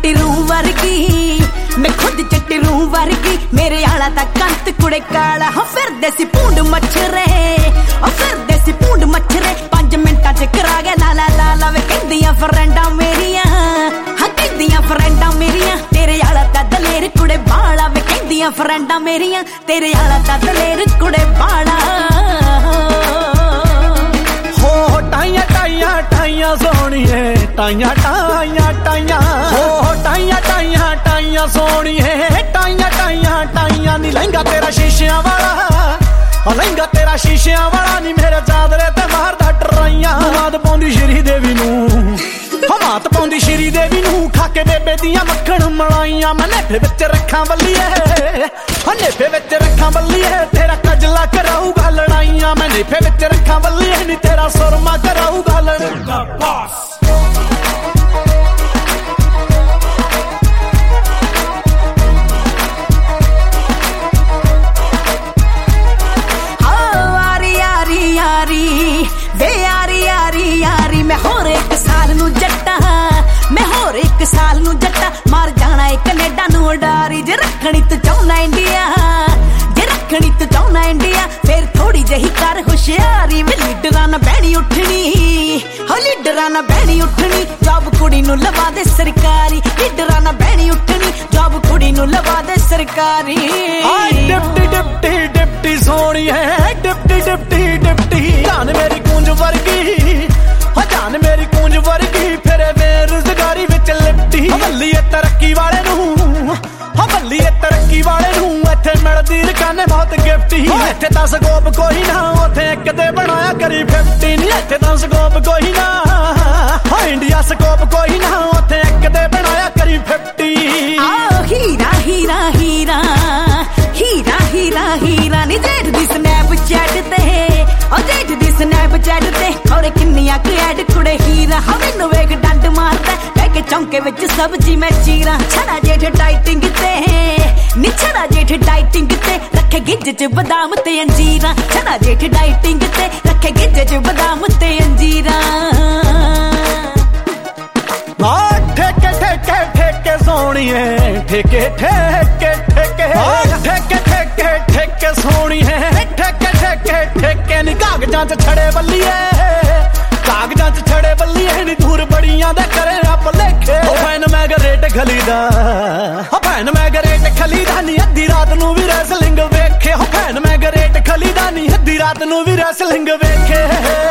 चिट्टी रूह वर्गी मैं खुद चिट्टी रूह वर्गी मेरे आला दा कंत कुड़े काला हाँ फिरदे सी पूंड मच्छरे ओ फिरदे सी पूंड मच्छरे 5 मिंटां च करा गए लाला लाला वे कहंदियां फ्रेंडां मेरियां हाँ कहंदियां फ्रेंडां मेरियां तेरे आला दा दलेर कुड़े बाला वे कहंदियां फ्रेंडां मेरियां तेरे आला दा दलेर कुड़े बाला हो टाइयां टाइयां टाइयां सोहणीए टाइयां टाइयां टाइयां हो टाइयां टाइयां टाइयां सोहणीए टाइयां टाइयां टाइयां नी लहंगा तेरा शीशियां वाला लहंगा तेरा शीशियां वाला नी मेरे चादरे ते मारदा टराइयां मात पाउंदी श्री देवी नूं मात पाउंदी श्री देवी नूं खाके बेबे दियां मक्खण मलाइयां मैं नेफे विच रखां बल्लीए नेफे विच रखां बल्लीए तेरा कजला कराऊगा लड़ाइयां मैं नेफे विच रखां बल्लीए नी तेरा सुरमा कराऊगा लड़ाइयां वे यारी यारी यारी मैं होर एक साल नू जट्टा मैं होर एक साल नू जट्टा मार जाना है कनेडा नू उडारी जे रखनी तू चाहना इंडिया जे रखनी तू चाहना इंडिया फिर थोड़ी जही कर होशियारी वे लीडरां ना बहनी उठनी हो लीडरां ना बहनी उठनी जॉब कुड़ी नू लवा दे सरकारी लीडरां ना बहनी उठनी जॉब कुड़ी नू लवा दे सरकारी डिप्टी डिप्टी डिप्टी सोहणी है डिप्टी डिप्टी डिप्टी जान मेरी गूंज वर्गी हो जान मेरी गूंज वर्गी फिरे बेरोजगारी विच लिपटी बल्लीए तरक्की वाले नूं हो बल्लीए तरक्की वाले नूं इत्थे मिलदी रकाने बहुत गिफ्टी इत्थे तां स्कोप कोई ना उत्थे एक ते बनाया करी 50 नी इत्थे तां स्कोप कोई ना हो इंडिया स्कोप कोई ना उत्थे एक ते बनाया करी 50 हीरा हीरा हीरा हीरा हीरा हीरा नी जेठ दी स्नैपचैट ते ओ जेठ दी स्नैपचैट ते और किन्नियां क ऐड कुड़े हीरा हा मैनू वेख डंड मारदा बैके चौंके विच सब्जी मैं चीरा छड़ा जेठ डाइटिंग ते नी छड़ा जेठ डाइटिंग ते रखे गिज्ज च बादाम ते अंजीरा छड़ा जेठ डाइटिंग ते रखे गिज्ज च बादाम ते अंजीरा ठेके ठेके ठेके सोहणीए ठेके ठेके ठेके ठेके ठेके ठेके सोहणीए ठेके ठेके ठेके नी कागजां च छड़े बल्लीए कागजां च छड़े बल्लीए नी दूर बड़ियां दे करे रब लेखे ओ फैन मैगरेट खलीदा ओ फैन मैगरेट खलीदा नी अद्धी रात नू भी रेसलिंग वेखे ओ फैन मैगरेट खलीदा नी अद्धी रात नू भी रेसलिंग वेखे